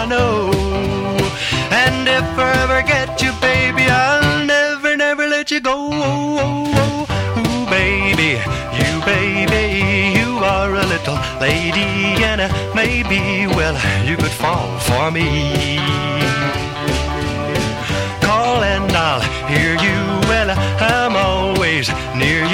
I know. And if I ever get you, baby, I'll never, never let you go. Ooh, baby, you are a little lady, and maybe, well, you could fall for me. Call and I'll hear you, well, I'm always near